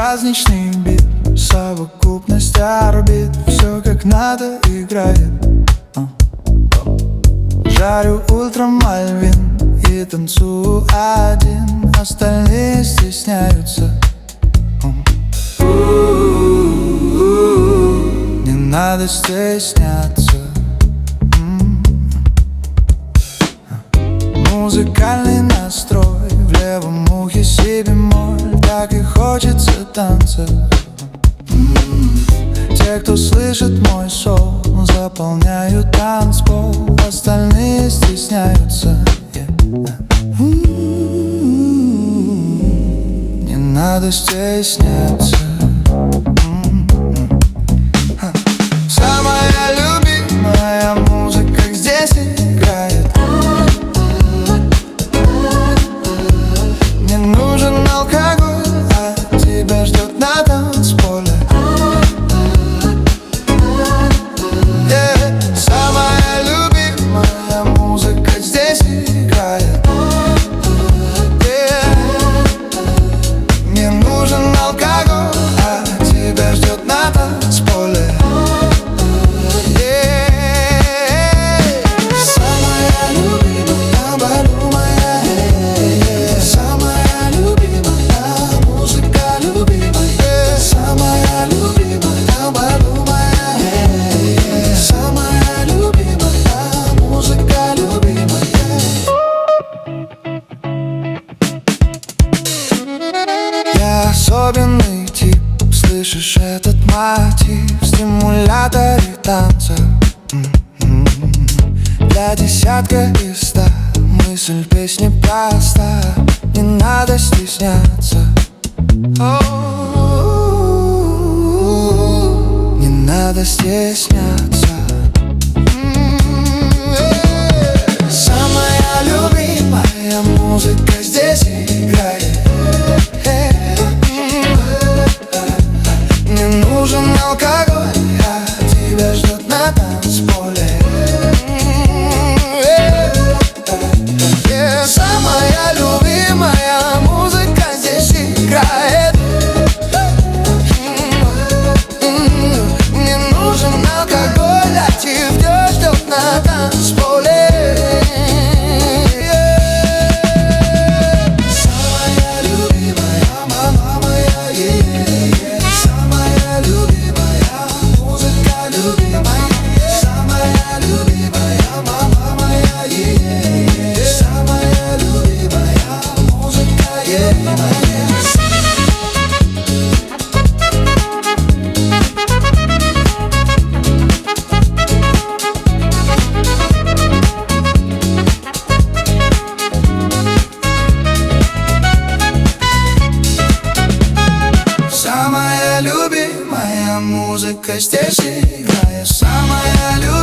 праздничный бит, совокупность орбит, все как надо играет. Жарю ультрамальвин и танцую один, остальные стесняются. Не надо стесняться. Музыкальный настрой, в левом ухе си бемоль, так и хочется танца. Те, кто слышит мой сол, заполняют танцпол, остальные стесняются. Не надо стесняться. Самая любимая музыка здесь играет. Не нужен алкоголь, а тебя ждет на танцполе. Самая любимая музыка здесь играет. Не нужен алкоголь, а тебя ждет на танцполе. Самая любимая бару моя, самая любимая музыка любимая, самая любимая бару моя, самая любимая музыка любимая. Я особенный тип, слышишь этот мотив в стимуляторе танца. Для десятка из 100 мысль песни проста, не надо стесняться. Не надо стесняться. Самая любимая музыка здесь играет. Не нужен алкоголь, а тебя ждет на танцполе. Самая любимая музыка здесь играет. Не нужен алкоголь, а тебя ждет на танцполе. Самая любимая мама моя, самая любимая музыка любимая, самая любимая мама моя, самая любимая музыка любимая. Самая любимая музыка здесь играет. Самая любимая